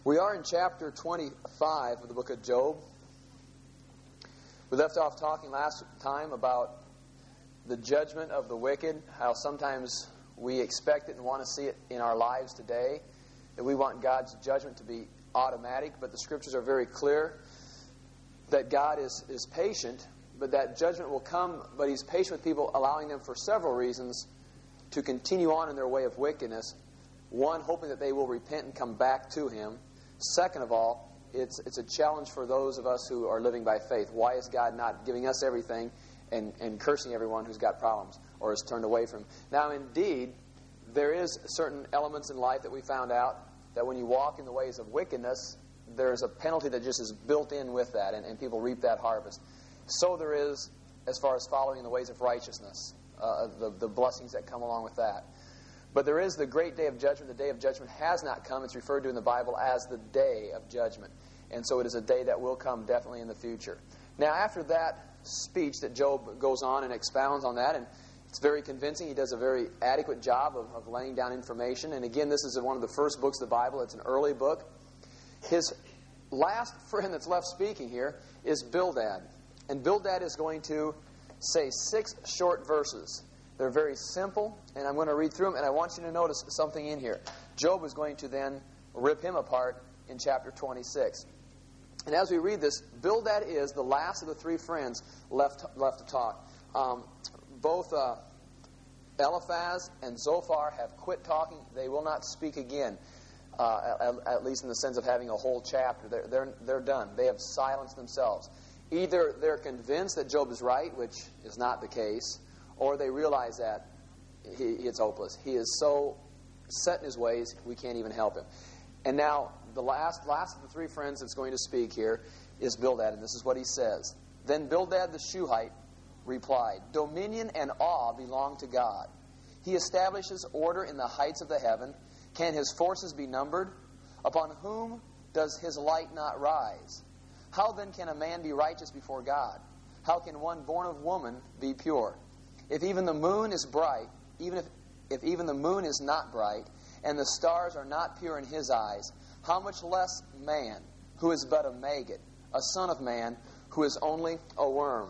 We are in chapter 25 of the book of Job. We left off talking last time about the judgment of the wicked, how sometimes we expect it and want to see it in our lives today, that we want God's judgment to be automatic, but the Scriptures are very clear that God is patient, but that judgment will come, but He's patient with people, allowing them for several reasons to continue on in their way of wickedness. One, hoping that they will repent and come back to Him. Second of all, it's a challenge for those of us who are living by faith. Why is God not giving us everything and cursing everyone who's got problems or is turned away from Him? Now, indeed, there is certain elements in life that we found out that when you walk in the ways of wickedness, there's a penalty that just is built in with that, and people reap that harvest. So there is as far as following in the ways of righteousness, the blessings that come along with that. But there is the great day of judgment. The day of judgment has not come. It's referred to in the Bible as the day of judgment. And so it is a day that will come definitely in the future. Now, after that speech that Job goes on and expounds on that, and it's very convincing. He does a very adequate job of laying down information. And again, this is one of the first books of the Bible. It's an early book. His last friend that's left speaking here is Bildad. And Bildad is going to say 6 short verses. They're very simple, and I'm going to read through them, and I want you to notice something in here. Job is going to then rip him apart in chapter 26. And as we read this, Bildad is the last of the 3 friends left to talk. Both Eliphaz and Zophar have quit talking. They will not speak again, at least in the sense of having a whole chapter. They're done. They have silenced themselves. Either they're convinced that Job is right, which is not the case, or they realize that it's hopeless. He is so set in his ways, we can't even help him. And now, the last of the 3 friends that's going to speak here is Bildad, and this is what he says. Then Bildad the Shuhite replied, "Dominion and awe belong to God. He establishes order in the heights of the heaven. Can His forces be numbered? Upon whom does His light not rise? How then can a man be righteous before God? How can one born of woman be pure? If even the moon is bright, even if even the moon is not bright, and the stars are not pure in His eyes, how much less man, who is but a maggot, a son of man, who is only a worm?"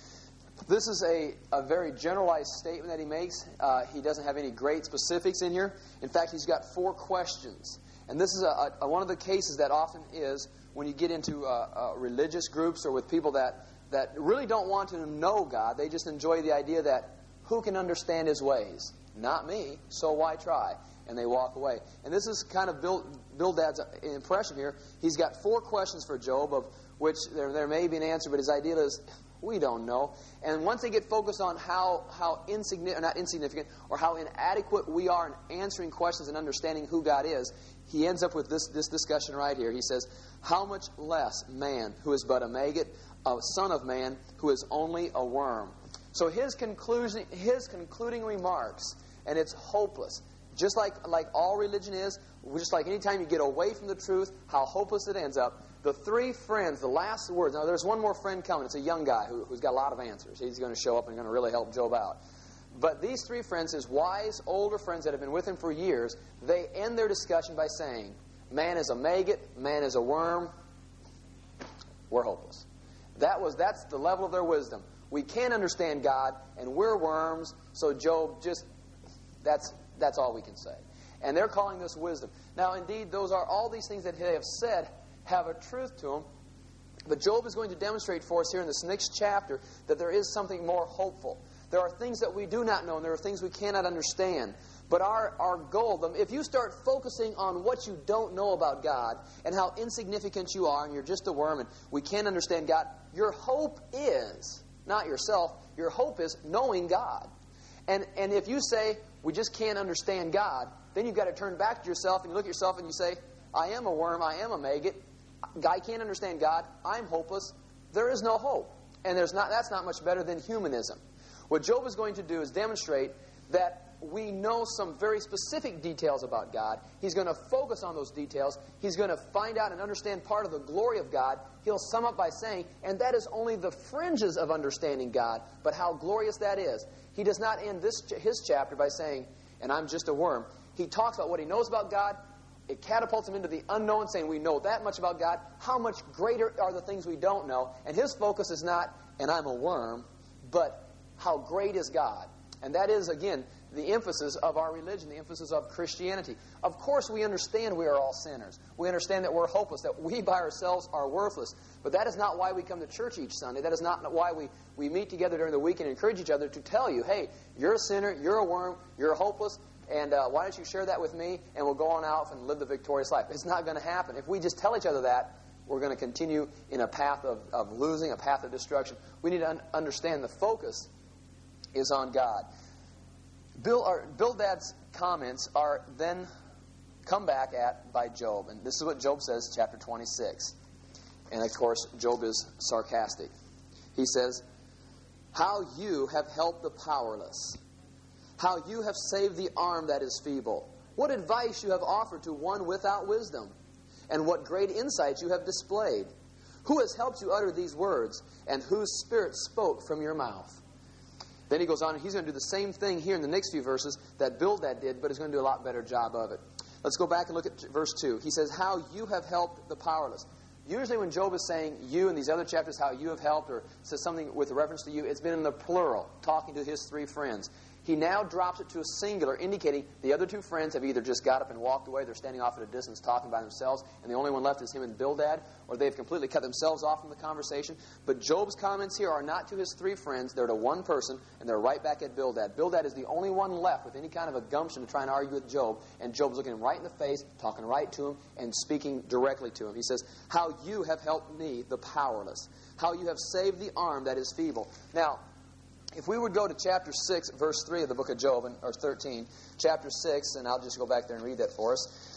This is a very generalized statement that he makes. He doesn't have any great specifics in here. In fact, he's got 4 questions. And this is one of the cases that often is when you get into religious groups or with people that really don't want to know God. They just enjoy the idea that who can understand His ways? Not me, so why try? And they walk away. And this is kind of Bildad's impression here. He's got 4 questions for Job, of which there may be an answer, but his idea is, we don't know. And once they get focused on how insignificant or how inadequate we are in answering questions and understanding who God is, he ends up with this discussion right here. He says, how much less man, who is but a maggot, a son of man, who is only a worm. So his concluding remarks, and it's hopeless. Just like all religion is, just like any time you get away from the truth, how hopeless it ends up. The 3 friends, the last words. Now, there's one more friend coming. It's a young guy who's got a lot of answers. He's going to show up and going to really help Job out. But these 3 friends, his wise, older friends that have been with him for years, they end their discussion by saying, man is a maggot, man is a worm, we're hopeless. That's the level of their wisdom. We can't understand God, and we're worms, so Job that's all we can say. And they're calling this wisdom. Now, indeed, all these things that they have said have a truth to them. But Job is going to demonstrate for us here in this next chapter that there is something more hopeful. There are things that we do not know, and there are things we cannot understand. But our goal, if you start focusing on what you don't know about God and how insignificant you are, and you're just a worm, and we can't understand God, your hope is, not yourself, your hope is knowing God. And if you say, we just can't understand God, then you've got to turn back to yourself and you look at yourself and you say, I am a worm, I am a maggot, I can't understand God, I'm hopeless. There is no hope. And that's not much better than humanism. What Job is going to do is demonstrate that we know some very specific details about God. He's going to focus on those details. He's going to find out and understand part of the glory of God. He'll sum up by saying, and that is only the fringes of understanding God, but how glorious that is. He does not end his chapter by saying, and I'm just a worm. He talks about what he knows about God, it catapults him into the unknown, saying we know that much about God. How much greater are the things we don't know? And his focus is not, and I'm a worm, but how great is God? And that is, again, the emphasis of our religion, the emphasis of Christianity. Of course, we understand we are all sinners. We understand that we're hopeless, that we by ourselves are worthless. But that is not why we come to church each Sunday. That is not why we meet together during the week and encourage each other to tell you, hey, you're a sinner, you're a worm, you're hopeless, and why don't you share that with me, and we'll go on out and live the victorious life. It's not going to happen. If we just tell each other that, we're going to continue in a path of losing, a path of destruction. We need to understand the focus is on God. Bildad's comments are then come back at by Job. And this is what Job says, chapter 26. And, of course, Job is sarcastic. He says, how you have helped the powerless. How you have saved the arm that is feeble. What advice you have offered to one without wisdom. And what great insight you have displayed. Who has helped you utter these words? And whose spirit spoke from your mouth? Then he goes on, and he's going to do the same thing here in the next few verses that Bildad did, but he's going to do a lot better job of it. Let's go back and look at verse 2. He says, how you have helped the powerless. Usually when Job is saying you in these other chapters, how you have helped, or says something with reference to you, it's been in the plural, talking to his three friends. He now drops it to a singular, indicating the other two friends have either just got up and walked away, they're standing off at a distance talking by themselves, and the only one left is him and Bildad, or they've completely cut themselves off from the conversation. But Job's comments here are not to his three friends, they're to one person, and they're right back at Bildad. Bildad is the only one left with any kind of a gumption to try and argue with Job, and Job's looking him right in the face, talking right to him, and speaking directly to him. He says, how you have helped me, the powerless. How you have saved the arm that is feeble. Now, if we would go to chapter 6, verse 3 of the book of Job, or 13, chapter 6, and I'll just go back there and read that for us.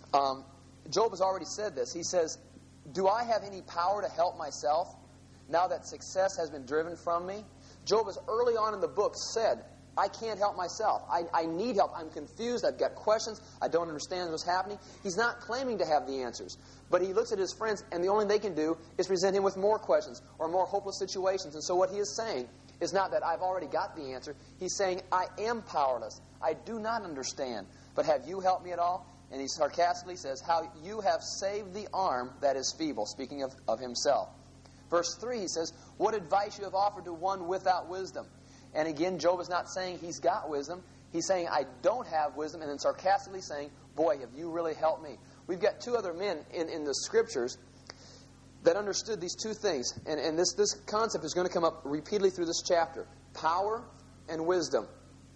Job has already said this. He says, do I have any power to help myself now that success has been driven from me? Job has early on in the book said, I can't help myself. I need help. I'm confused. I've got questions. I don't understand what's happening. He's not claiming to have the answers. But he looks at his friends, and the only thing they can do is present him with more questions or more hopeless situations. And so what he is saying is not that I've already got the answer. He's saying, I am powerless. I do not understand. But have you helped me at all? And he sarcastically says, how you have saved the arm that is feeble, speaking of himself. Verse 3, he says, what advice you have offered to one without wisdom. And again, Job is not saying he's got wisdom. He's saying, I don't have wisdom, and then sarcastically saying, boy, have you really helped me. We've got two other men in the Scriptures that understood these two things. And this concept is going to come up repeatedly through this chapter. Power and wisdom.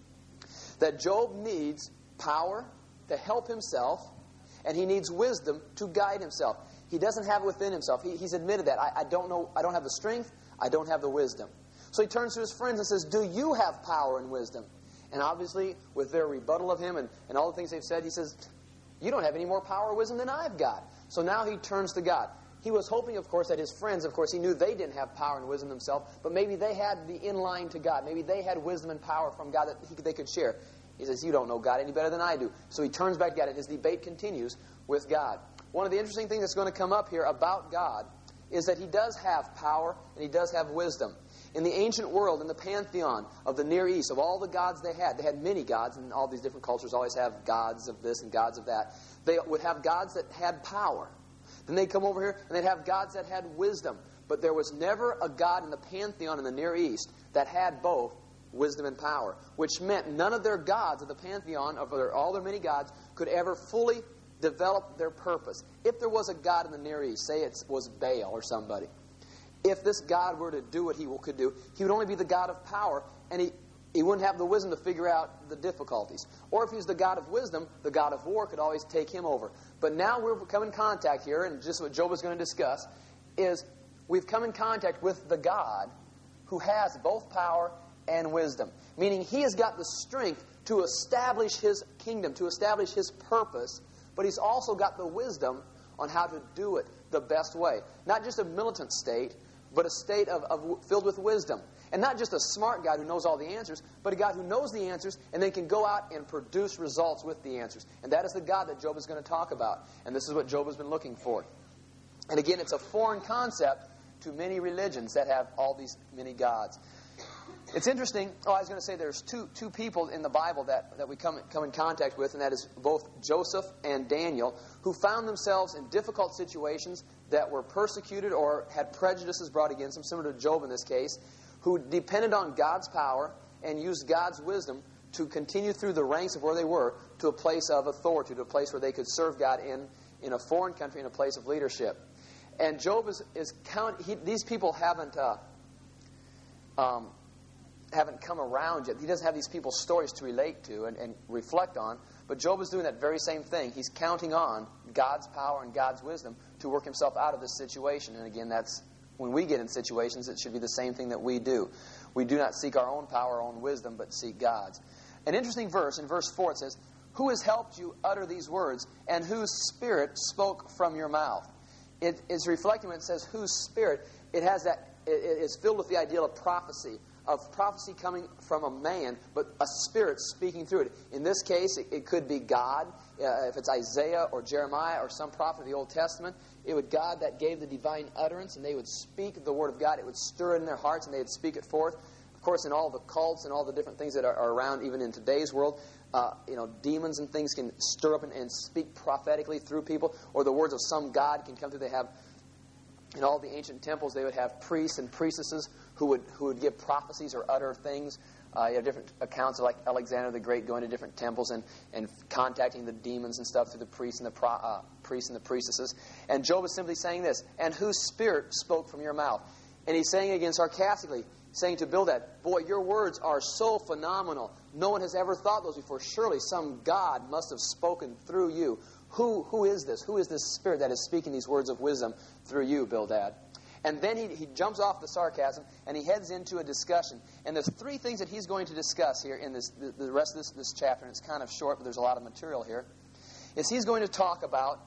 That Job needs power to help himself, and he needs wisdom to guide himself. He doesn't have it within himself. He's admitted that. I don't know. I don't have the strength. I don't have the wisdom. So he turns to his friends and says, do you have power and wisdom? And obviously, with their rebuttal of him and all the things they've said, he says, you don't have any more power or wisdom than I've got. So now he turns to God. He was hoping, of course, that his friends, of course, he knew they didn't have power and wisdom themselves, but maybe they had the in-line to God. Maybe they had wisdom and power from God that they could share. He says, you don't know God any better than I do. So he turns back to God, and his debate continues with God. One of the interesting things that's going to come up here about God is that he does have power and he does have wisdom. In the ancient world, in the pantheon of the Near East, of all the gods they had many gods, and all these different cultures always have gods of this and gods of that. They would have gods that had power. Then they'd come over here and they'd have gods that had wisdom. But there was never a god in the pantheon in the Near East that had both wisdom and power, which meant none of their gods of the pantheon, of all their many gods, could ever fully develop their purpose. If there was a god in the Near East, say it was Baal or somebody, if this God were to do what he could do, he would only be the God of power, and he wouldn't have the wisdom to figure out the difficulties. Or if he was the God of wisdom, the God of war could always take him over. But now we've come in contact here, and just what Job is going to discuss, is we've come in contact with the God who has both power and wisdom. Meaning he has got the strength to establish his kingdom, to establish his purpose, but he's also got the wisdom on how to do it the best way. Not just a militant state, but a state filled with wisdom. And not just a smart guy who knows all the answers, but a God who knows the answers and then can go out and produce results with the answers. And that is the God that Job is going to talk about. And this is what Job has been looking for. And again, it's a foreign concept to many religions that have all these many gods. It's interesting. I was going to say there's two people in the Bible that we come in contact with, and that is both Joseph and Daniel, who found themselves in difficult situations that were persecuted or had prejudices brought against them, similar to Job in this case, who depended on God's power and used God's wisdom to continue through the ranks of where they were to a place of authority, to a place where they could serve God in a foreign country, in a place of leadership. And Job these people haven't come around yet. He doesn't have these people's stories to relate to and reflect on. But Job is doing that very same thing. He's counting on God's power and God's wisdom to work himself out of this situation. And again, that's when we get in situations, it should be the same thing that we do. We do not seek our own power, our own wisdom, but seek God's. An interesting verse, in verse 4, it says, "Who has helped you utter these words, and whose spirit spoke from your mouth?" It is reflecting when it says, "whose spirit," it is filled with the idea of prophecy coming from a man, but a spirit speaking through it. In this case, it could be God. If it's Isaiah or Jeremiah or some prophet of the Old Testament, it would God that gave the divine utterance, and they would speak the word of God. It would stir in their hearts, and they would speak it forth. Of course, in all the cults and all the different things that are around, even in today's world, demons and things can stir up and speak prophetically through people, or the words of some god can come through. They have, in all the ancient temples, they would have priests and priestesses who would give prophecies or utter things. You have different accounts of like Alexander the Great going to different temples and contacting the demons and stuff through the priests and the priestesses. And Job is simply saying this, "and whose spirit spoke from your mouth?" And he's saying again sarcastically, saying to Bildad, "Boy, your words are so phenomenal. No one has ever thought those before. Surely some God must have spoken through you. Who is this? Who is this spirit that is speaking these words of wisdom through you, Bildad?" And then he jumps off the sarcasm and he heads into a discussion. And there's three things that he's going to discuss here in the rest of this chapter. And it's kind of short, but there's a lot of material here. He's going to talk about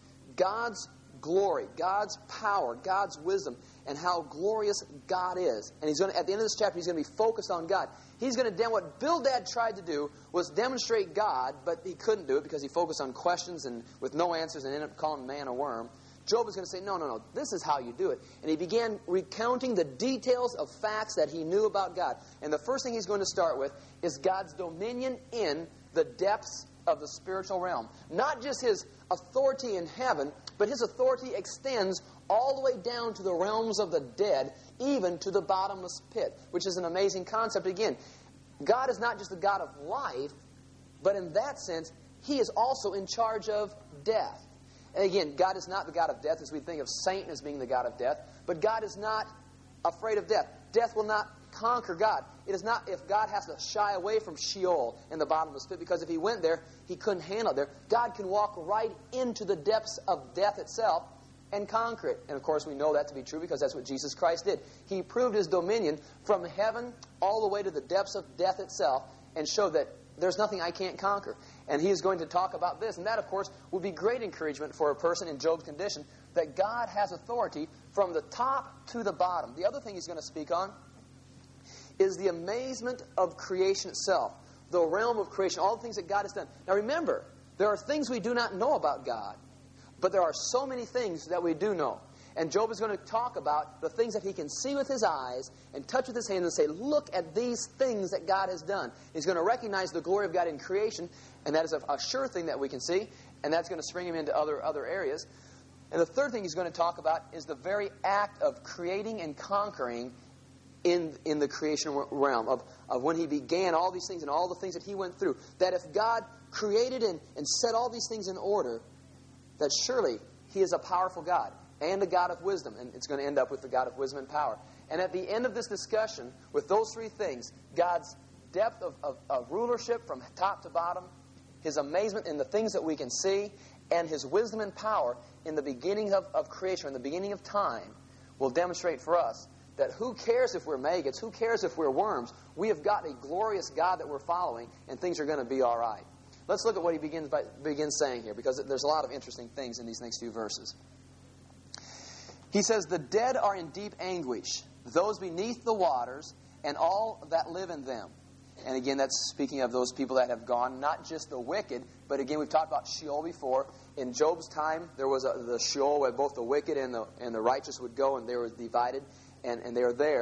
God's glory, God's power, God's wisdom, and how glorious God is. And at the end of this chapter, he's going to be focused on God. He's going to what Bildad tried to do was demonstrate God, but he couldn't do it because he focused on questions and with no answers and ended up calling man a worm. Job is going to say, no, this is how you do it. And he began recounting the details of facts that he knew about God. And the first thing he's going to start with is God's dominion in the depths of the spiritual realm. Not just his authority in heaven, but his authority extends all the way down to the realms of the dead, even to the bottomless pit, which is an amazing concept. Again, God is not just the God of life, but in that sense, he is also in charge of death. And again, God is not the God of death as we think of Satan as being the God of death, but God is not afraid of death. Death will not conquer God. It is not if God has to shy away from Sheol in the bottomless pit, because if he went there, he couldn't handle it there. God can walk right into the depths of death itself and conquer it. And of course, we know that to be true because that's what Jesus Christ did. He proved his dominion from heaven all the way to the depths of death itself and showed that there's nothing I can't conquer. And he is going to talk about this. And that, of course, would be great encouragement for a person in Job's condition, that God has authority from the top to the bottom. The other thing he's going to speak on is the amazement of creation itself, the realm of creation, all the things that God has done. Now remember, there are things we do not know about God, but there are so many things that we do know. And Job is going to talk about the things that he can see with his eyes and touch with his hands and say, look at these things that God has done. He's going to recognize the glory of God in creation, and that is a sure thing that we can see, and that's going to spring him into other areas. And the third thing he's going to talk about is the very act of creating and conquering in the creation realm, of when he began all these things and all the things that he went through. That if God created and set all these things in order, that surely he is a powerful God and a God of wisdom. And it's going to end up with the God of wisdom and power. And at the end of this discussion, with those three things, God's depth of rulership from top to bottom, his amazement in the things that we can see, and his wisdom and power in the beginning of creation, in the beginning of time, will demonstrate for us that who cares if we're maggots, who cares if we're worms, we have got a glorious God that we're following, and things are going to be all right. Let's look at what he begins saying here, because there's a lot of interesting things in these next few verses. He says, "The dead are in deep anguish, those beneath the waters, and all that live in them." And again, that's speaking of those people that have gone, not just the wicked, but again, we've talked about Sheol before. In Job's time, there was the Sheol where both the wicked and the righteous would go, and they were divided, and they were there.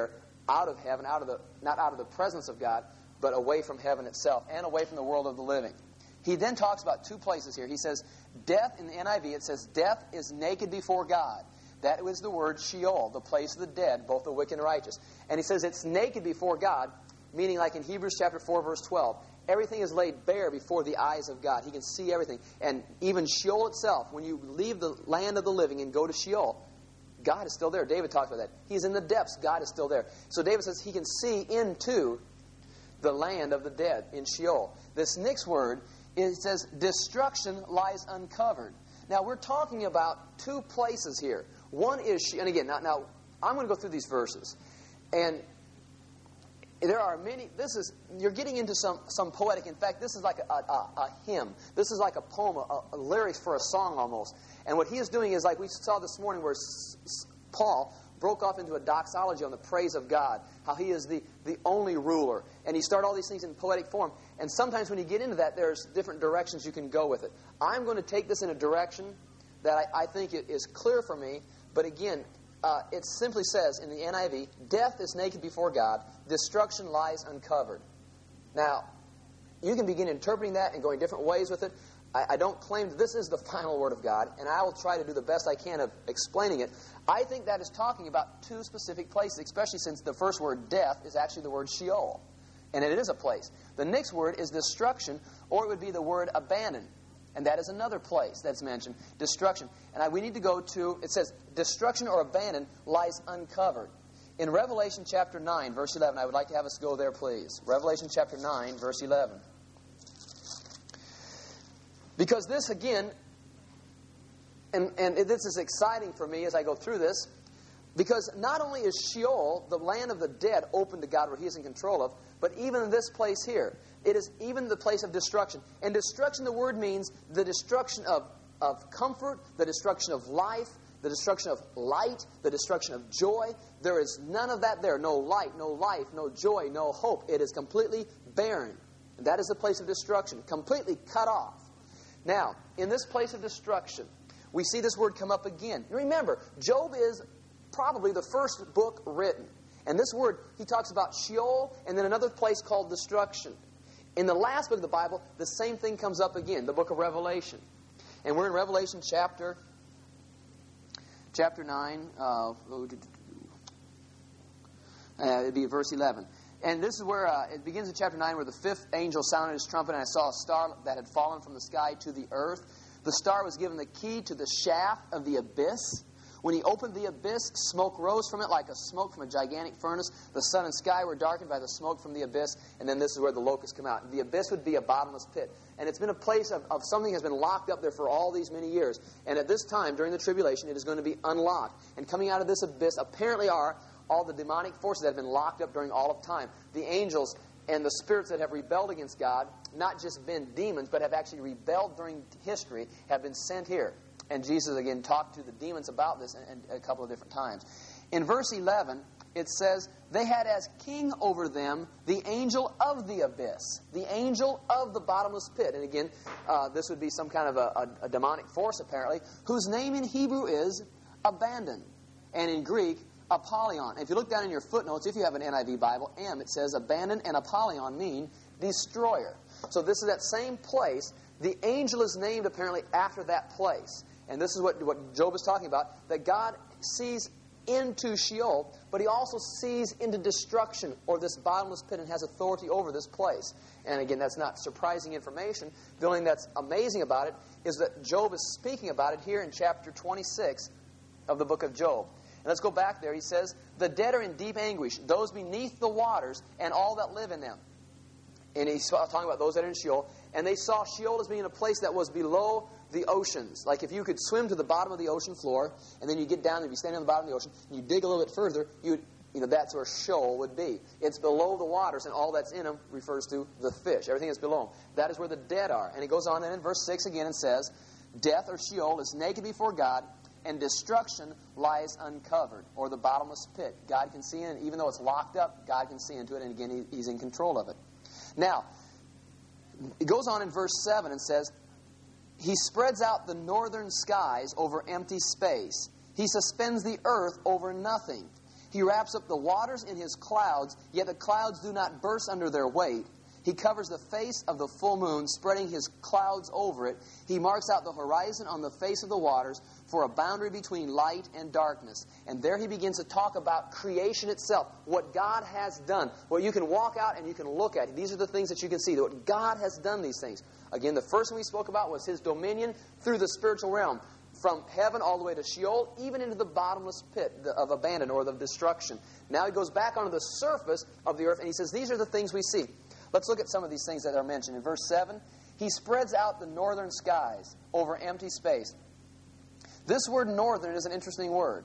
out of heaven, not out of the presence of God, but away from heaven itself and away from the world of the living. He then talks about two places here. He says, death, in the NIV, it says, death is naked before God. That was the word Sheol, the place of the dead, both the wicked and righteous. And he says it's naked before God, meaning like in Hebrews chapter 4, verse 12, everything is laid bare before the eyes of God. He can see everything. And even Sheol itself, when you leave the land of the living and go to Sheol, God is still there. David talks about that. He's in the depths. God is still there. So David says he can see into the land of the dead in Sheol. This next word, it says, destruction lies uncovered. Now, we're talking about two places here. One is, and again, now I'm going to go through these verses. And there are many, you're getting into some poetic. In fact, this is like a hymn. This is like a poem, a lyrics for a song almost. And what he is doing is like we saw this morning where Paul broke off into a doxology on the praise of God, how he is the only ruler. And he started all these things in poetic form. And sometimes when you get into that, there's different directions you can go with it. I'm going to take this in a direction that I think it is clear for me. But again, it simply says in the NIV, death is naked before God, destruction lies uncovered. Now, you can begin interpreting that and going different ways with it. I don't claim that this is the final word of God, and I will try to do the best I can of explaining it. I think that is talking about two specific places, especially since the first word, death, is actually the word Sheol. And it is a place. The next word is destruction, or it would be the word abandon. And that is another place that's mentioned, destruction. And we need to go to, it says, destruction or abandon lies uncovered. In Revelation chapter 9, verse 11, I would like to have us go there, please. Revelation chapter 9, verse 11. Because this, again, and this is exciting for me as I go through this, because not only is Sheol, the land of the dead, open to God where He is in control of, but even in this place here, it is even the place of destruction. And destruction, the word means the destruction of comfort, the destruction of life, the destruction of light, the destruction of joy. There is none of that there. No light, no life, no joy, no hope. It is completely barren. And that is the place of destruction, completely cut off. Now, in this place of destruction, we see this word come up again. Remember, Job is probably the first book written. And this word, he talks about Sheol and then another place called destruction. In the last book of the Bible, the same thing comes up again, the book of Revelation. And we're in Revelation chapter 9. It'd be verse 11. And this is where it begins in chapter 9 where the fifth angel sounded his trumpet, and I saw a star that had fallen from the sky to the earth. The star was given the key to the shaft of the abyss. When he opened the abyss, smoke rose from it like a smoke from a gigantic furnace. The sun and sky were darkened by the smoke from the abyss. And then this is where the locusts come out. The abyss would be a bottomless pit. And it's been a place of something has been locked up there for all these many years. And at this time, during the tribulation, it is going to be unlocked. And coming out of this abyss apparently are all the demonic forces that have been locked up during all of time. The angels and the spirits that have rebelled against God, not just been demons, but have actually rebelled during history, have been sent here. And Jesus, again, talked to the demons about this a couple of different times. In verse 11, it says, they had as king over them the angel of the abyss, the angel of the bottomless pit. And again, this would be some kind of a demonic force, apparently, whose name in Hebrew is Abandon, and in Greek, Apollyon. And if you look down in your footnotes, if you have an NIV Bible, it says Abandon and Apollyon mean destroyer. So this is that same place. The angel is named apparently after that place. And this is what Job is talking about, that God sees into Sheol, but He also sees into destruction, or this bottomless pit, and has authority over this place. And again, that's not surprising information. The only thing that's amazing about it is that Job is speaking about it here in chapter 26 of the book of Job. And let's go back there. He says, the dead are in deep anguish, those beneath the waters, and all that live in them. And he's talking about those that are in Sheol. And they saw Sheol as being a place that was below the oceans. Like if you could swim to the bottom of the ocean floor, and then you get down and be standing on the bottom of the ocean, and you dig a little bit further, that's where Sheol would be. It's below the waters, and all that's in them refers to the fish. Everything is below them. That is where the dead are. And it goes on, and in verse 6 again it says, death or Sheol is naked before God, and destruction lies uncovered, or the bottomless pit. God can see in it. Even though it's locked up, God can see into it, and again, He's in control of it. Now, it goes on in verse 7 and says, He spreads out the northern skies over empty space. He suspends the earth over nothing. He wraps up the waters in His clouds, yet the clouds do not burst under their weight. He covers the face of the full moon, spreading His clouds over it. He marks out the horizon on the face of the waters for a boundary between light and darkness. And there He begins to talk about creation itself, what God has done. What you can walk out and you can look at. These are the things that you can see, what God has done these things. Again, the first one we spoke about was His dominion through the spiritual realm. From heaven all the way to Sheol, even into the bottomless pit of abandon or the destruction. Now He goes back onto the surface of the earth and He says, these are the things we see. Let's look at some of these things that are mentioned. In verse 7, He spreads out the northern skies over empty space. This word northern is an interesting word.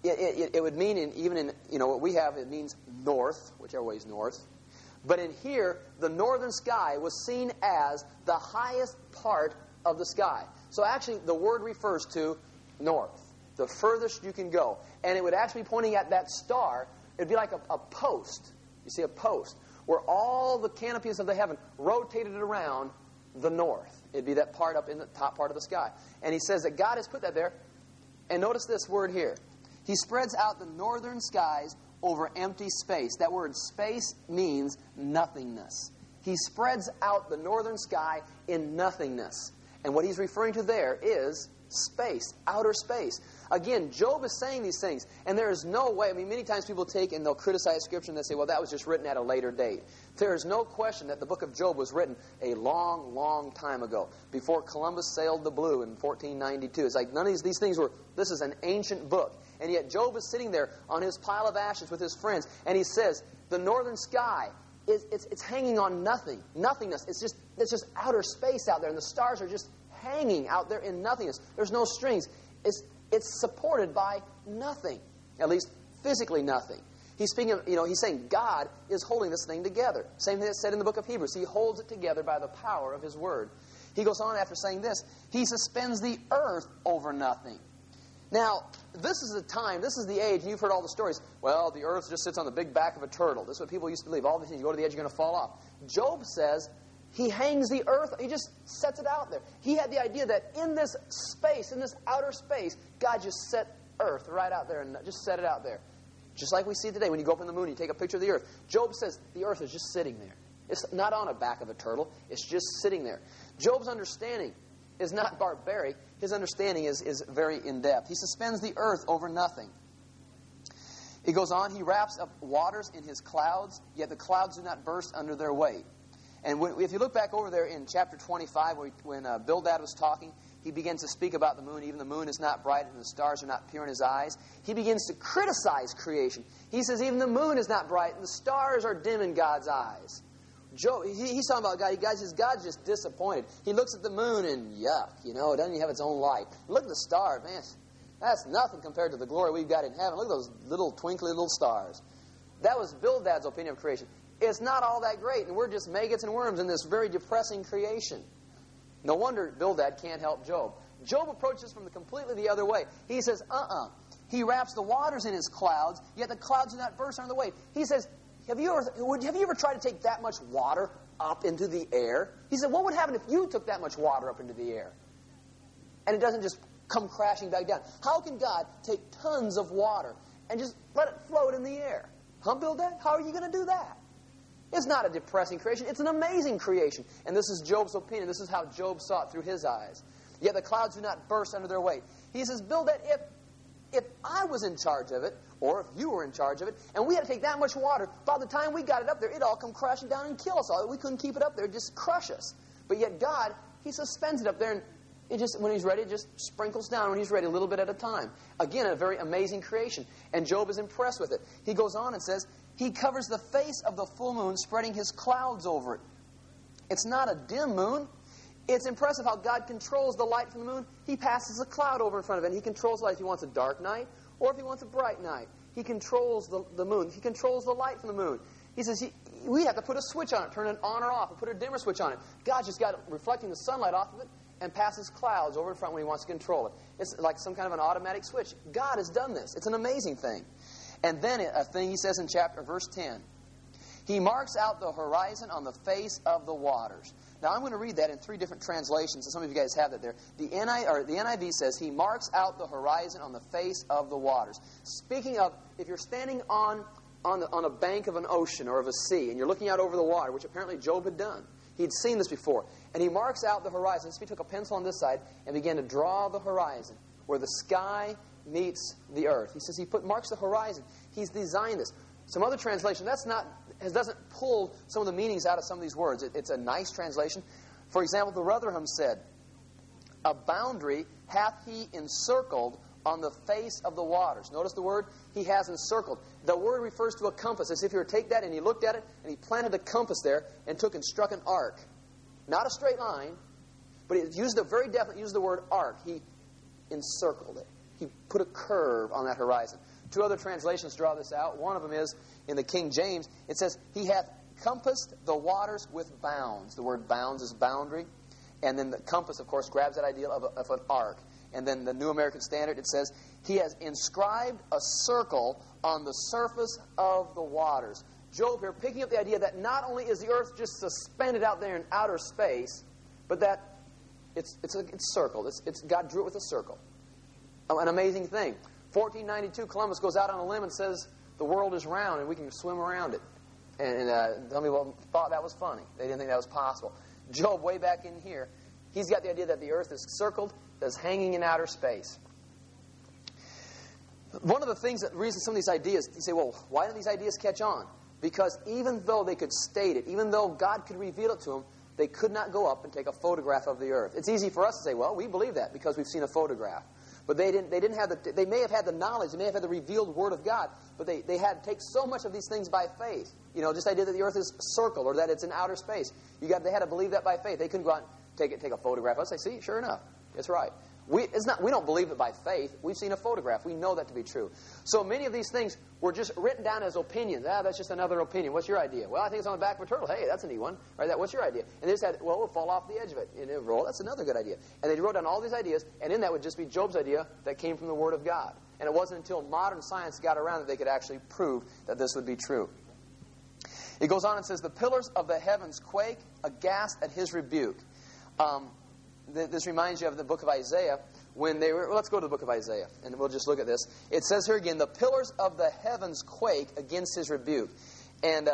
It would mean, even in what we have, it means north, whichever way is north. But in here, the northern sky was seen as the highest part of the sky. So actually, the word refers to north, the furthest you can go. And it would actually be pointing at that star. It would be like a post. You see a post where all the canopies of the heaven rotated around the north. It'd be that part up in the top part of the sky. And He says that God has put that there. And notice this word here. He spreads out the northern skies over empty space. That word space means nothingness. He spreads out the northern sky in nothingness. And what He's referring to there is space, outer space. Again, Job is saying these things, and there is no way, many times people take and they'll criticize Scripture and they say, well, that was just written at a later date. There is no question that the book of Job was written a long, long time ago, before Columbus sailed the blue in 1492. It's like none of these things this is an ancient book. And yet Job is sitting there on his pile of ashes with his friends, and he says, the northern sky, it's hanging on nothing, nothingness. It's just outer space out there, and the stars are just hanging out there in nothingness. There's no strings. It's supported by nothing, at least physically nothing. He's speaking of, he's saying God is holding this thing together. Same thing that's said in the book of Hebrews. He holds it together by the power of His word. He goes on after saying this. He suspends the earth over nothing. Now, this is the age, and you've heard all the stories. Well, the earth just sits on the big back of a turtle. This is what people used to believe. All these things, you go to the edge, you're going to fall off. Job says He hangs the earth, He just sets it out there. He had the idea that in this space, in this outer space, God just set earth right out there and just set it out there. Just like we see today when you go up in the moon, you take a picture of the earth. Job says the earth is just sitting there. It's not on the back of a turtle. It's just sitting there. Job's understanding is not barbaric. His understanding is very in-depth. He suspends the earth over nothing. He goes on, He wraps up waters in His clouds, yet the clouds do not burst under their weight. And if you look back over there in chapter 25, when Bildad was talking, he begins to speak about the moon. Even the moon is not bright and the stars are not pure in his eyes. He begins to criticize creation. He says even the moon is not bright and the stars are dim in God's eyes. Job, he's talking about God. God's just disappointed. He looks at the moon and yuck, it doesn't even have its own light. Look at the stars, man. That's nothing compared to the glory we've got in heaven. Look at those little twinkly little stars. That was Bildad's opinion of creation. It's not all that great, and we're just maggots and worms in this very depressing creation. No wonder Bildad can't help Job. Job approaches from completely the other way. He says, He wraps the waters in His clouds, yet the clouds do not burst under the weight. He says, have you ever tried to take that much water up into the air? He said, what would happen if you took that much water up into the air? And it doesn't just come crashing back down. How can God take tons of water and just let it float in the air? Bildad? How are you going to do that? It's not a depressing creation. It's an amazing creation. And this is Job's opinion. This is how Job saw it through his eyes. Yet the clouds do not burst under their weight. He says, Bildad, if I was in charge of it, or if you were in charge of it, and we had to take that much water, by the time we got it up there, it'd all come crashing down and kill us all. We couldn't keep it up there. It'd just crush us. But yet God, He suspends it up there, and it just, when He's ready, it just sprinkles down when He's ready, a little bit at a time. Again, a very amazing creation. And Job is impressed with it. He goes on and says, He covers the face of the full moon, spreading His clouds over it. It's not a dim moon. It's impressive how God controls the light from the moon. He passes a cloud over in front of it, and He controls the light if He wants a dark night or if He wants a bright night. He controls the moon. He controls the light from the moon. He says we have to put a switch on it, turn it on or off, and put a dimmer switch on it. God just got it reflecting the sunlight off of it and passes clouds over in front when He wants to control it. It's like some kind of an automatic switch. God has done this. It's an amazing thing. And then a thing He says in verse 10. He marks out the horizon on the face of the waters. Now, I'm going to read that in 3 different translations, and some of you guys have that there. The NIV says, He marks out the horizon on the face of the waters. Speaking of, if you're standing on a bank of an ocean or of a sea, and you're looking out over the water, which apparently Job had done. He'd seen this before. And he marks out the horizon. So he took a pencil on this side and began to draw the horizon where the sky meets the earth. He says he marks the horizon. He's designed this. Some other translation, doesn't pull some of the meanings out of some of these words. It's a nice translation. For example, the Rotherham said, a boundary hath he encircled on the face of the waters. Notice the word, he has encircled. The word refers to a compass, as if you were to take that and he looked at it and he planted a compass there and took and struck an arc. Not a straight line, but it used the word arc. He encircled it. He put a curve on that horizon. 2 other translations draw this out. One of them is in the King James. It says, He hath compassed the waters with bounds. The word bounds is boundary. And then the compass, of course, grabs that idea of an arc. And then the New American Standard, it says, He has inscribed a circle on the surface of the waters. Job here picking up the idea that not only is the earth just suspended out there in outer space, but that it's circled. God drew it with a circle. An amazing thing. 1492, Columbus goes out on a limb and says the world is round and we can swim around it. And some people thought that was funny. They didn't think that was possible. Job, way back in here, he's got the idea that the earth is circled, that's hanging in outer space. One of the reasons some of these ideas, you say, well, why don't these ideas catch on? Because even though they could state it, even though God could reveal it to them, they could not go up and take a photograph of the earth. It's easy for us to say, well, we believe that because we've seen a photograph. But they didn't have they may have had the knowledge, they may have had the revealed Word of God, but they had to take so much of these things by faith. You know, just the idea that the earth is circled or that it's in outer space. They had to believe that by faith. They couldn't go out and take a photograph. I'd say, see, sure enough, it's right. We don't believe it by faith. We've seen a photograph. We know that to be true. So many of these things were just written down as opinions. That's just another opinion. What's your idea? Well, I think it's on the back of a turtle. Hey, that's a neat one. Right? What's your idea? And they just had, well, we'll fall off the edge of it. And it roll. That's another good idea. And they wrote down all these ideas, and in that would just be Job's idea that came from the Word of God. And it wasn't until modern science got around that they could actually prove that this would be true. It goes on and says, the pillars of the heavens quake, aghast at his rebuke. This reminds you of the book of Isaiah. Let's go to the book of Isaiah, and we'll just look at this. It says here again, the pillars of the heavens quake against his rebuke. And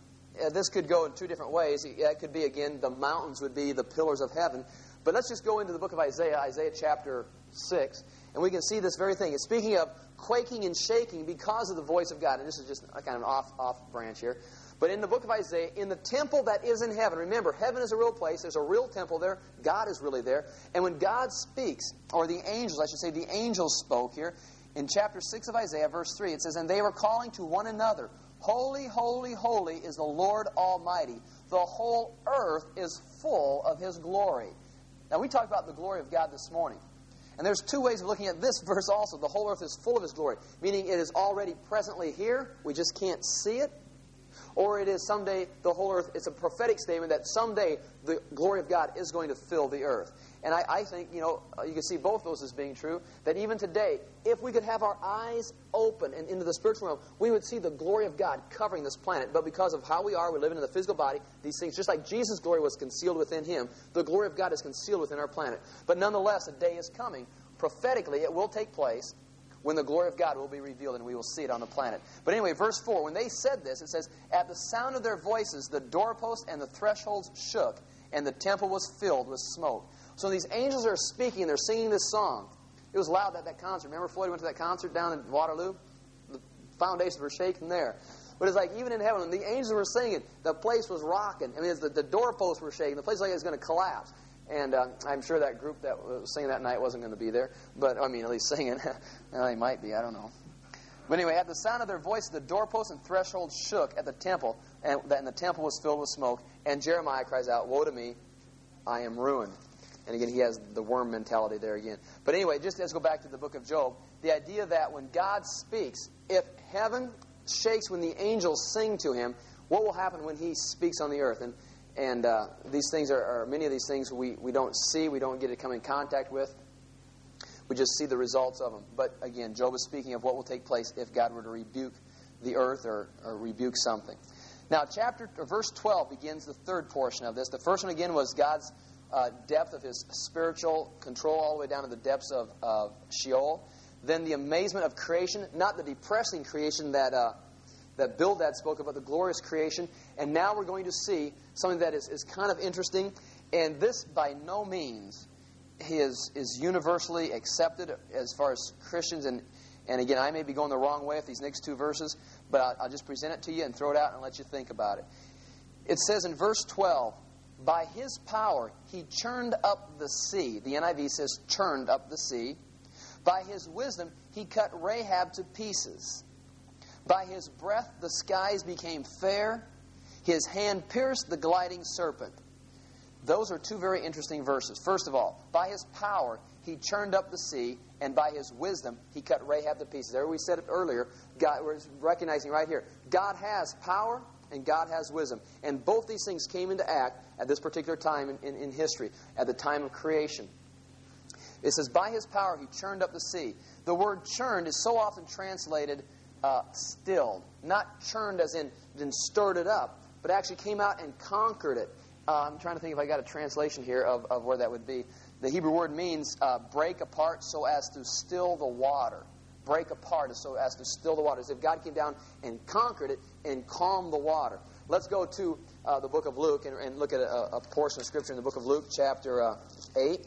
this could go in 2 different ways. It could be, again, the mountains would be the pillars of heaven. But let's just go into the book of Isaiah, Isaiah chapter 6, and we can see this very thing. It's speaking of quaking and shaking because of the voice of God. And this is just a kind of off branch here. But in the book of Isaiah, in the temple that is in heaven, remember, heaven is a real place. There's a real temple there. God is really there. And when God speaks, or the angels, I should say the angels spoke here, in chapter 6 of Isaiah, verse 3, it says, and they were calling to one another, Holy, holy, holy is the Lord Almighty. The whole earth is full of His glory. Now, we talked about the glory of God this morning. And there's 2 ways of looking at this verse also. The whole earth is full of His glory, meaning it is already presently here. We just can't see it. Or it is someday the whole earth. It's a prophetic statement that someday the glory of God is going to fill the earth. And I think, you can see both those as being true, that even today, if we could have our eyes open and into the spiritual realm, we would see the glory of God covering this planet. But because of how we are, we live in the physical body, these things, just like Jesus' glory was concealed within Him, the glory of God is concealed within our planet. But nonetheless, a day is coming. Prophetically, it will take place when the glory of God will be revealed and we will see it on the planet. But anyway, verse 4, when they said this, it says, at the sound of their voices, the doorpost and the thresholds shook, and the temple was filled with smoke. So these angels are speaking, they're singing this song. It was loud at that concert. Remember Floyd went to that concert down in Waterloo? The foundations were shaking there. But it's like even in heaven, when the angels were singing, the place was rocking. I mean, the doorposts were shaking. The place was like it was going to collapse. And I'm sure that group that was singing that night wasn't going to be there. But, at least singing. Well, they might be. I don't know. But anyway, at the sound of their voices, the doorposts and thresholds shook at the temple. And the temple was filled with smoke. And Jeremiah cries out, woe to me, I am ruined. And again, he has the worm mentality there again. But anyway, just let's go back to the book of Job. The idea that when God speaks, if heaven shakes when the angels sing to Him, what will happen when He speaks on the earth? And these things are many of these things we don't see, we don't get to come in contact with. We just see the results of them. But again, Job is speaking of what will take place if God were to rebuke the earth or rebuke something. Now, verse 12 begins the third portion of this. The first one, again, was God's depth of His spiritual control all the way down to the depths of Sheol. Then the amazement of creation, not the depressing creation that Bildad spoke about, the glorious creation. And now we're going to see something that is kind of interesting. And this, by no means, is universally accepted as far as Christians. And again, I may be going the wrong way with these next two verses, but I'll just present it to you and throw it out and let you think about it. It says in verse 12, by His power He churned up the sea. The NIV says churned up the sea. By His wisdom He cut Rahab to pieces. By His breath the skies became fair. His hand pierced the gliding serpent. Those are two very interesting verses. First of all, by His power He churned up the sea, and by His wisdom He cut Rahab to pieces. There we said it earlier. We're recognizing right here, God has power and God has wisdom. And both these things came into act at this particular time in history, at the time of creation. It says, by His power He churned up the sea. The word churned is so often translated stilled. Not churned as in stirred it up, but actually came out and conquered it. I'm trying to think if I got a translation here of where that would be. The Hebrew word means break apart so as to still the water. Break apart so as to still the water. As if God came down and conquered it and calmed the water. Let's go to the book of Luke and look at a portion of Scripture in the book of Luke, chapter 8.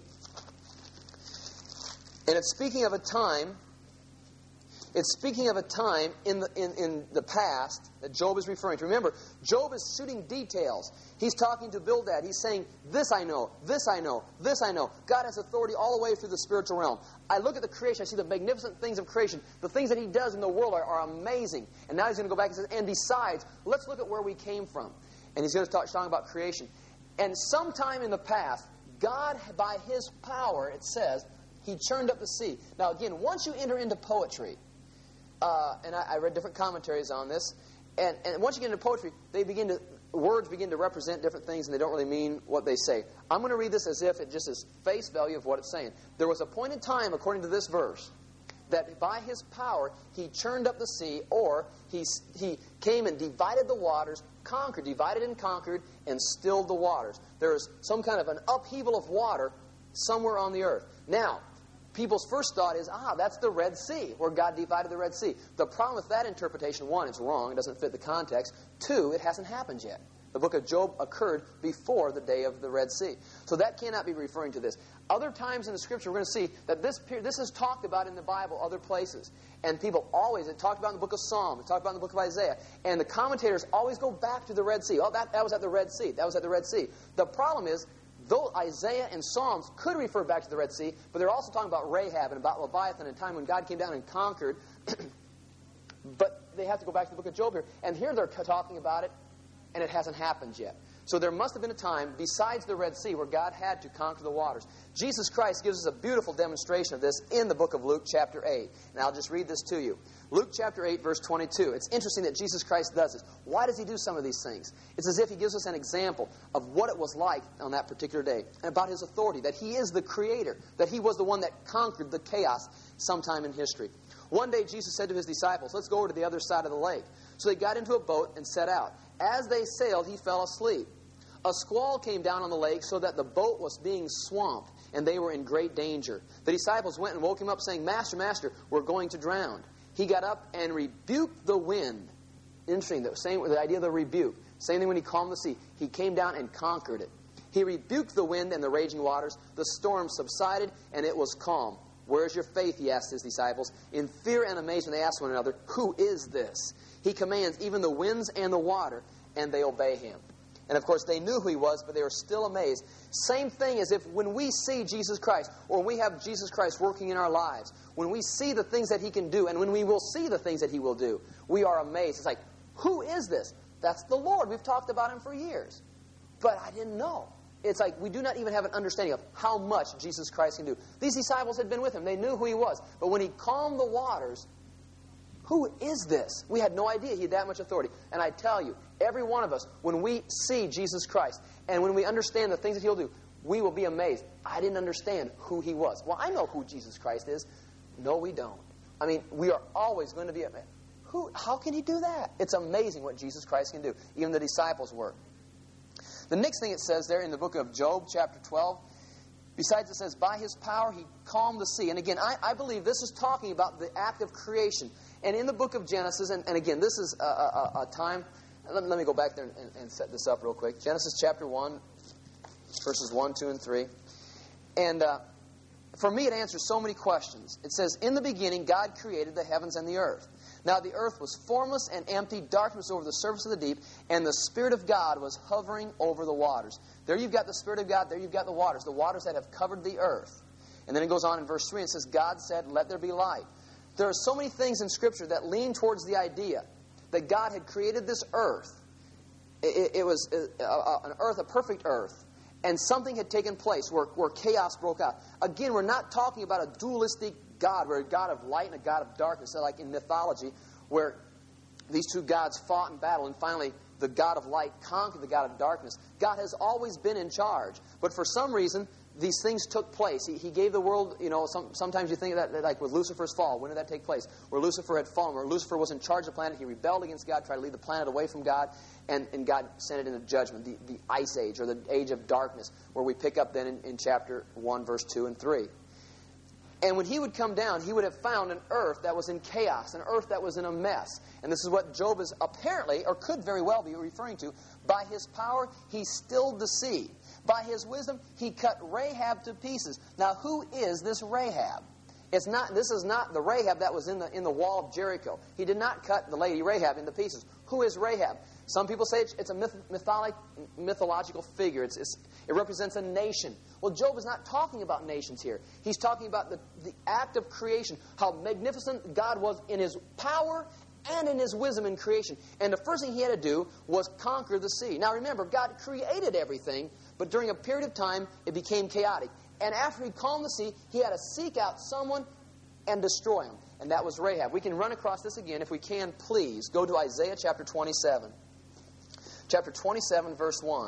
And it's speaking of a time. It's speaking of a time in the past that Job is referring to. Remember, Job is shooting details. He's talking to Bildad. He's saying, this I know, this I know, this I know. God has authority all the way through the spiritual realm. I look at the creation. I see the magnificent things of creation. The things that He does in the world are amazing. And now He's going to go back and say, and besides, let's look at where we came from. And He's going to start talking about creation. And sometime in the past, God, by His power, it says, He churned up the sea. Now again, once you enter into poetry, and I read different commentaries on this. And once you get into poetry, words begin to represent different things, and they don't really mean what they say. I'm going to read this as if it just is face value of what it's saying. There was a point in time, according to this verse, that by His power He churned up the sea, or He came and divided the waters, divided and conquered, and stilled the waters. There is some kind of an upheaval of water somewhere on the earth. Now, people's first thought is, that's the Red Sea, where God divided the Red Sea. The problem with that interpretation, one, it's wrong, it doesn't fit the context. Two, it hasn't happened yet. The book of Job occurred before the day of the Red Sea. So that cannot be referring to this. Other times in the Scripture, we're going to see that this is talked about in the Bible, other places. And people always, it talked about in the book of Psalm, it talked about in the book of Isaiah. And the commentators always go back to the Red Sea. Oh, that was at the Red Sea. That was at the Red Sea. The problem is, though Isaiah and Psalms could refer back to the Red Sea, but they're also talking about Rahab and about Leviathan and a time when God came down and conquered. But they have to go back to the book of Job here. And here they're talking about it, and it hasn't happened yet. So there must have been a time, besides the Red Sea, where God had to conquer the waters. Jesus Christ gives us a beautiful demonstration of this in the book of Luke, chapter 8. And I'll just read this to you. Luke chapter 8, verse 22. It's interesting that Jesus Christ does this. Why does He do some of these things? It's as if He gives us an example of what it was like on that particular day, and about His authority, that He is the Creator, that He was the one that conquered the chaos sometime in history. One day Jesus said to His disciples, let's go over to the other side of the lake. So they got into a boat and set out. As they sailed, He fell asleep. A squall came down on the lake so that the boat was being swamped, and they were in great danger. The disciples went and woke Him up, saying, Master, Master, we're going to drown. He got up and rebuked the wind. Interesting, the idea of the rebuke. Same thing when He calmed the sea. He came down and conquered it. He rebuked the wind and the raging waters. The storm subsided, and it was calm. Where is your faith? He asked His disciples. In fear and amazement, they asked one another, who is this? He commands even the winds and the water, and they obey Him. And of course, they knew who He was, but they were still amazed. Same thing as if when we see Jesus Christ, or when we have Jesus Christ working in our lives, when we see the things that He can do, and when we will see the things that He will do, we are amazed. It's like, who is this? That's the Lord. We've talked about Him for years. But I didn't know. It's like we do not even have an understanding of how much Jesus Christ can do. These disciples had been with Him. They knew who He was. But when He calmed the waters, who is this? We had no idea He had that much authority. And I tell you, every one of us, when we see Jesus Christ, and when we understand the things that He'll do, we will be amazed. I didn't understand who He was. Well, I know who Jesus Christ is. No, we don't. I mean, we are always going to be amazed. How can he do that? It's amazing what Jesus Christ can do. Even the disciples were. The next thing it says there in the book of Job, chapter 12, besides it says, by his power he calmed the sea. And again, I believe this is talking about the act of creation. And in the book of Genesis, and again, this is a time, let me go back there and set this up real quick. Genesis chapter 1, verses 1, 2, and 3. And for me, it answers so many questions. It says, in the beginning, God created the heavens and the earth. Now the earth was formless and empty, darkness over the surface of the deep, and the Spirit of God was hovering over the waters. There you've got the Spirit of God, there you've got the waters that have covered the earth. And then it goes on in verse 3, and it says, God said, let there be light. There are so many things in Scripture that lean towards the idea that God had created this earth. It was an earth, a perfect earth. And something had taken place where chaos broke out. Again, we're not talking about a dualistic God, where a God of light and a God of darkness, like in mythology, where these two gods fought in battle, and finally the God of light conquered the God of darkness. God has always been in charge. But for some reason, these things took place. He gave the world, sometimes you think of that like with Lucifer's fall. When did that take place? Where Lucifer had fallen, where Lucifer was in charge of the planet. He rebelled against God, tried to lead the planet away from God, and God sent it into judgment, the Ice Age, or the Age of Darkness, where we pick up then in chapter 1, verse 2 and 3. And when he would come down, he would have found an earth that was in chaos, an earth that was in a mess. And this is what Job is apparently, or could very well be referring to. By his power, he stilled the sea. By his wisdom, he cut Rahab to pieces. Now, who is this Rahab? This is not the Rahab that was in the wall of Jericho. He did not cut the lady Rahab into pieces. Who is Rahab? Some people say it's a mythological figure. It represents a nation. Well, Job is not talking about nations here. He's talking about the act of creation, how magnificent God was in his power and in his wisdom in creation. And the first thing he had to do was conquer the sea. Now remember, God created everything, but during a period of time, it became chaotic. And after he calmed the sea, he had to seek out someone and destroy him. And that was Rahab. We can run across this again. If we can, please, go to Isaiah chapter 27. Chapter 27, verse 1.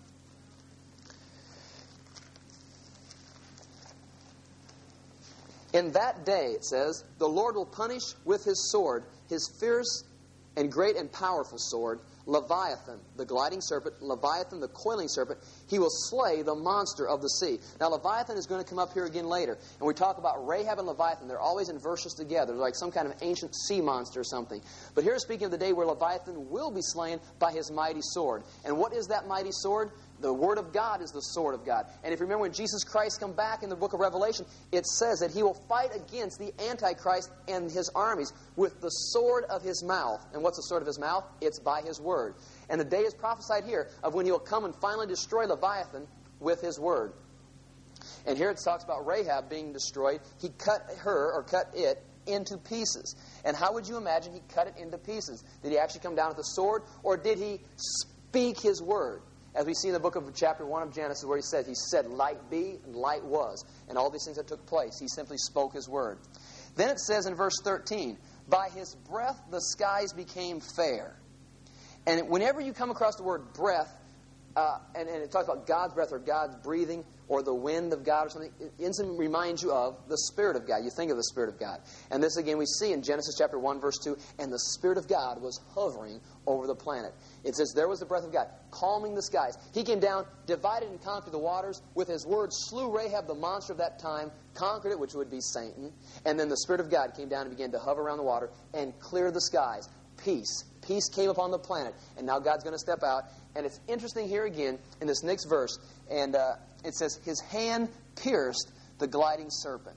In that day, it says, the Lord will punish with his sword, his fierce and great and powerful sword, Leviathan, the gliding serpent, Leviathan, the coiling serpent. He will slay the monster of the sea. Now, Leviathan is going to come up here again later. And we talk about Rahab and Leviathan. They're always in verses together. They're like some kind of ancient sea monster or something. But here, speaking of the day where Leviathan will be slain by his mighty sword. And what is that mighty sword? The Word of God is the sword of God. And if you remember when Jesus Christ come back in the book of Revelation, it says that he will fight against the Antichrist and his armies with the sword of his mouth. And what's the sword of his mouth? It's by his word. And the day is prophesied here of when he will come and finally destroy Leviathan with his word. And here it talks about Rahab being destroyed. He cut it into pieces. And how would you imagine he cut it into pieces? Did he actually come down with a sword, or did he speak his word? As we see in the book of chapter 1 of Genesis, where he said, light be, and light was. And all these things that took place, he simply spoke his word. Then it says in verse 13, by his breath the skies became fair. And whenever you come across the word breath, and it talks about God's breath or God's breathing or the wind of God or something, it instantly reminds you of the Spirit of God. You think of the Spirit of God. And this again we see in Genesis chapter 1 verse 2, and the Spirit of God was hovering over the planet. It says there was the breath of God, calming the skies. He came down, divided and conquered the waters. With his word slew Rahab, the monster of that time, conquered it, which would be Satan. And then the Spirit of God came down and began to hover around the water and clear the skies. Peace. Peace came upon the planet. And now God's going to step out. And it's interesting here again in this next verse. And it says, his hand pierced the gliding serpent.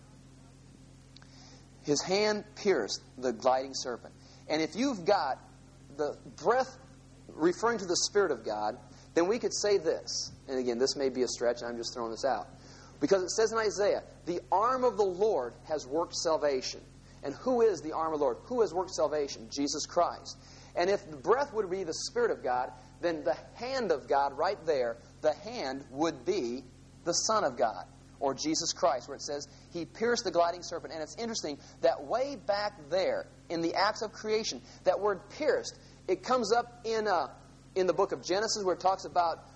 His hand pierced the gliding serpent. And if you've got the breath referring to the Spirit of God, then we could say this. And again, this may be a stretch, and I'm just throwing this out. Because it says in Isaiah, the arm of the Lord has worked salvation. And who is the arm of the Lord? Who has worked salvation? Jesus Christ. And if the breath would be the Spirit of God, then the hand of God right there, the hand would be the Son of God, or Jesus Christ, where it says he pierced the gliding serpent. And it's interesting that way back there in the acts of creation, that word pierced, it comes up in the book of Genesis where it talks about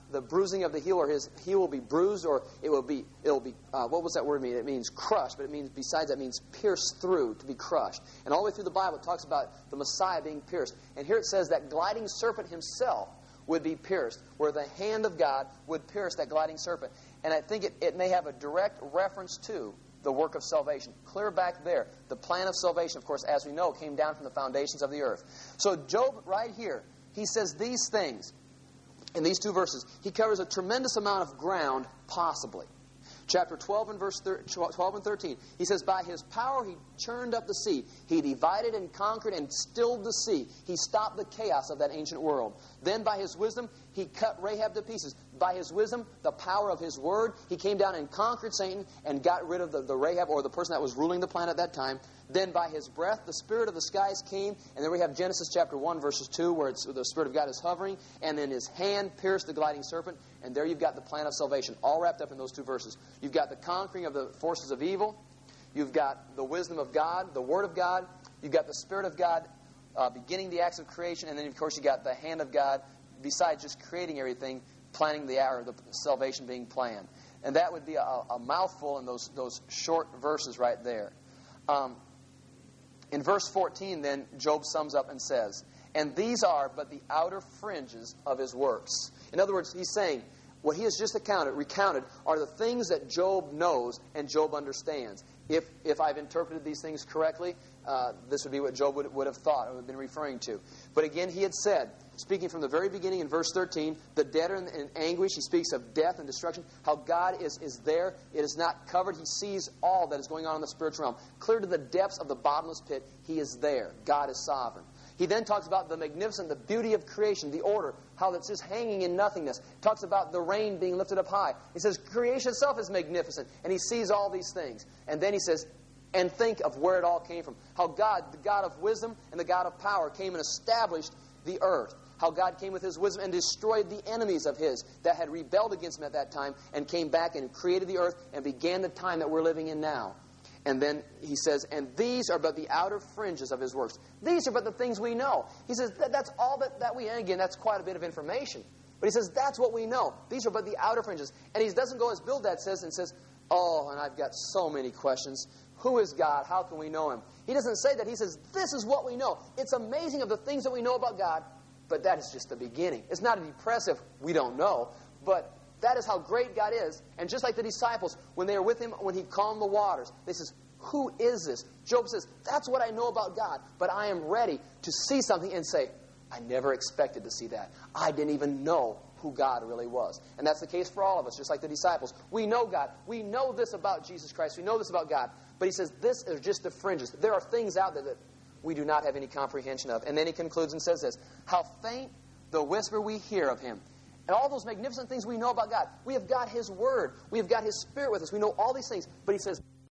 the bruising of the heel, or his heel will be bruised, or it'll be what was that word mean? It means crushed, but it means, besides that, means pierced through, to be crushed. And all the way through the Bible, it talks about the Messiah being pierced. And here it says that gliding serpent himself would be pierced, where the hand of God would pierce that gliding serpent. And I think it may have a direct reference to the work of salvation. Clear back there. The plan of salvation, of course, as we know, came down from the foundations of the earth. So Job, right here, he says these things in these two verses. He covers a tremendous amount of ground, possibly. Chapter 12 and verse 12 and 13. He says, by his power he churned up the sea. He divided and conquered and stilled the sea. He stopped the chaos of that ancient world. Then by his wisdom he cut Rahab to pieces. By his wisdom, the power of his word, he came down and conquered Satan and got rid of the Rahab, or the person that was ruling the planet at that time. Then by his breath, the spirit of the skies came. And then we have Genesis chapter 1, verses 2, where the Spirit of God is hovering. And then his hand pierced the gliding serpent. And there you've got the plan of salvation, all wrapped up in those two verses. You've got the conquering of the forces of evil. You've got the wisdom of God, the Word of God. You've got the Spirit of God beginning the acts of creation. And then, of course, you've got the hand of God, besides just creating everything, planning the salvation being planned. And that would be a mouthful in those short verses right there. In verse 14, then, Job sums up and says, and these are but the outer fringes of his works. In other words, he's saying, what he has just recounted are the things that Job knows and Job understands. If I've interpreted these things correctly, this would be what Job would have thought or would have been referring to. But again, he had said, speaking from the very beginning in verse 13, the dead are in anguish. He speaks of death and destruction, how God is there. It is not covered. He sees all that is going on in the spiritual realm. Clear to the depths of the bottomless pit, he is there. God is sovereign. He then talks about the magnificent, the beauty of creation, the order, how it's just hanging in nothingness. He talks about the rain being lifted up high. He says creation itself is magnificent, and he sees all these things. And then he says, and think of where it all came from. How God, the God of wisdom and the God of power, came and established the earth. How God came with his wisdom and destroyed the enemies of his that had rebelled against him at that time, and came back and created the earth and began the time that we're living in now. And then he says, and these are but the outer fringes of his works. These are but the things we know. He says, that's all that we, and again, that's quite a bit of information. But he says, that's what we know. These are but the outer fringes. And he doesn't go as Bildad says, and says, oh, and I've got so many questions. Who is God? How can we know him? He doesn't say that. He says, this is what we know. It's amazing of the things that we know about God, but that is just the beginning. It's not a depressive, we don't know, but that is how great God is. And just like the disciples, when they were with him, when he calmed the waters, they says, who is this? Job says, that's what I know about God, but I am ready to see something and say, I never expected to see that. I didn't even know who God really was. And that's the case for all of us, just like the disciples. We know God. We know this about Jesus Christ. We know this about God. But he says, this is just the fringes. There are things out there that we do not have any comprehension of. And then he concludes and says this, how faint the whisper we hear of him. And all those magnificent things we know about God. We have got his word. We have got his Spirit with us. We know all these things. But he says,